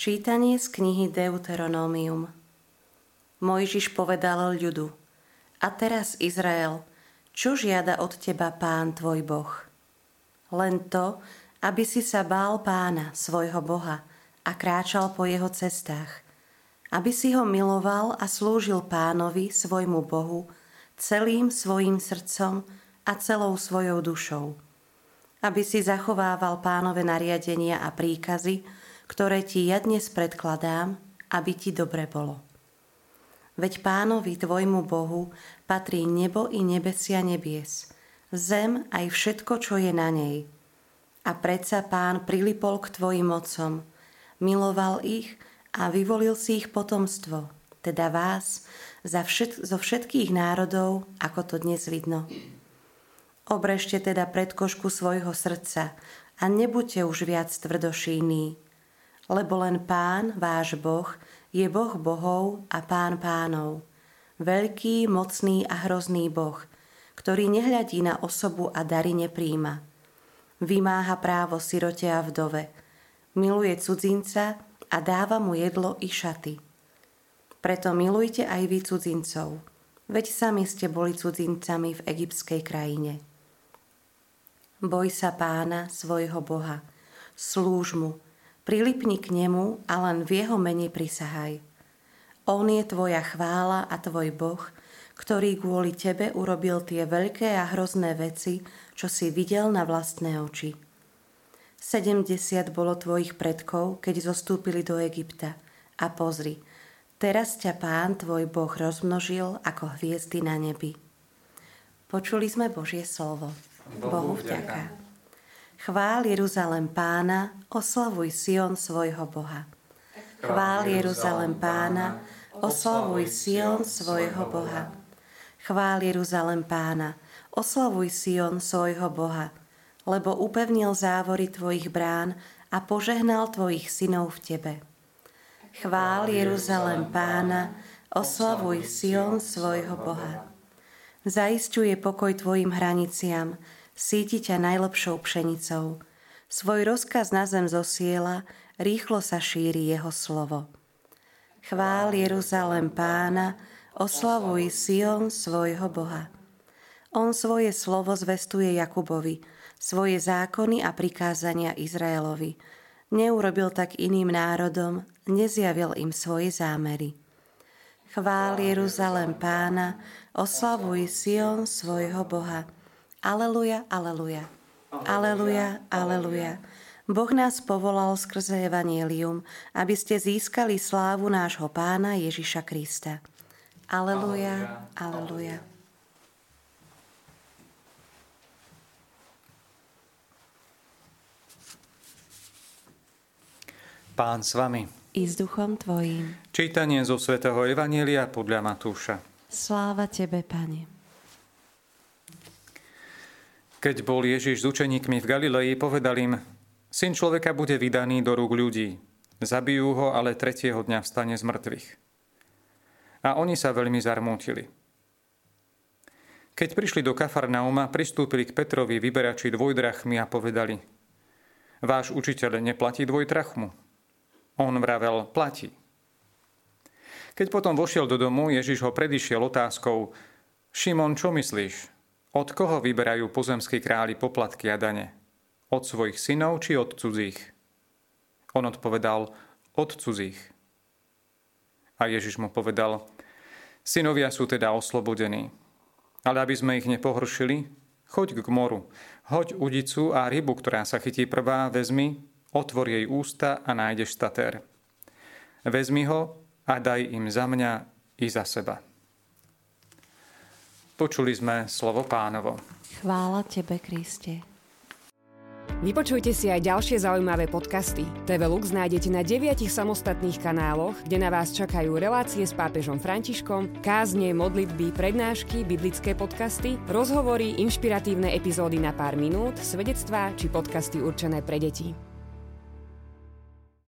Čítanie z knihy Deuteronomium. Mojžiš povedal ľudu: A teraz, Izrael, čo žiada od teba Pán tvoj Boh? Len to, aby si sa bál Pána, svojho Boha, a kráčal po jeho cestách, aby si ho miloval a slúžil Pánovi, svojmu Bohu, celým svojim srdcom a celou svojou dušou. Aby si zachovával Pánove nariadenia a príkazy, ktoré ti ja dnes predkladám, aby ti dobre bolo. Veď Pánovi, tvojmu Bohu, patrí nebo i nebesia nebies, zem aj všetko, čo je na nej. A predsa Pán prilipol k tvojim otcom, miloval ich a vyvolil si ich potomstvo, teda vás, zo všetkých národov, ako to dnes vidno. Obrežte teda predkošku svojho srdca a nebuďte už viac tvrdošíní, lebo len Pán, váš Boh, je Boh bohov a Pán pánov, veľký, mocný a hrozný Boh, ktorý nehľadí na osobu a dary nepríjma. Vymáha právo sirote a vdove, miluje cudzinca a dáva mu jedlo i šaty. Preto milujte aj vy cudzincov, veď sami ste boli cudzincami v egyptskej krajine. Boj sa Pána, svojho Boha, slúž mu, prilipni k nemu a len v jeho mene prisahaj. On je tvoja chvála a tvoj Boh, ktorý kvôli tebe urobil tie veľké a hrozné veci, čo si videl na vlastné oči. 70 bolo tvojich predkov, keď zostúpili do Egypta. A pozri, teraz ťa Pán tvoj Boh rozmnožil ako hviezdy na nebi. Počuli sme Božie slovo. Bohu vďaka. Chvál Jeruzalem Pána, oslavuj Sion svojho Boha. Chvál Jeruzalem Pána, oslavuj Sion svojho Boha. Chvál Jeruzalem Pána, oslavuj Sion svojho Boha, lebo upevnil závory tvojich brán a požehnal tvojich synov v tebe. Chvál Jeruzalem Pána, oslavuj Sion svojho Boha. Zaisťuje pokoj tvojim hraniciam, síti ťa najlepšou pšenicou. Svoj rozkaz na zem zosiela, rýchlo sa šíri jeho slovo. Chvál Jeruzalem Pána, oslavuj Sion svojho Boha. On svoje slovo zvestuje Jakubovi, svoje zákony a prikázania Izraelovi. Neurobil tak iným národom, nezjavil im svoje zámery. Chvál Jeruzalem Pána, oslavuj Sion svojho Boha. Aleluja, aleluja, aleluja, aleluja. Boh nás povolal skrze evanjelium, aby ste získali slávu nášho Pána Ježiša Krista. Aleluja, aleluja. Pán s vami. I s duchom tvojím. Čítanie zo svätého evanjelia podľa Matúša. Sláva tebe, Pane. Keď bol Ježiš s učeníkmi v Galilei, povedal im: Syn človeka bude vydaný do rúk ľudí. Zabijú ho, ale tretieho dňa vstane z mŕtvych. A oni sa veľmi zarmútili. Keď prišli do Kafarnauma, pristúpili k Petrovi vyberači dvojdrachmy a povedali: Váš učiteľ neplatí dvojdrachmu? On vravel: Platí. Keď potom vošiel do domu, Ježiš ho predišiel otázkou: Šimon, čo myslíš? Od koho vyberajú pozemskí králi poplatky a dane? Od svojich synov či od cudzích? On odpovedal: Od cudzích. A Ježiš mu povedal: Synovia sú teda oslobodení. Ale aby sme ich nepohoršili, choď k moru, hoď udicu a rybu, ktorá sa chytí prvá, vezmi, otvor jej ústa a nájdeš statér. Vezmi ho a daj im za mňa i za seba. Počuli sme slovo Pánovo. Chvála tebe, Kriste. Vypočujte si aj ďalšie zaujímavé podcasty. TV Lux nájdete na 9 samostatných kanáloch, kde na vás čakajú relácie s pápežom Františkom, kázne, modlitby, prednášky, biblické podcasty, rozhovory, inšpiratívne epizódy na pár minút, svedectvá či podcasty určené pre deti.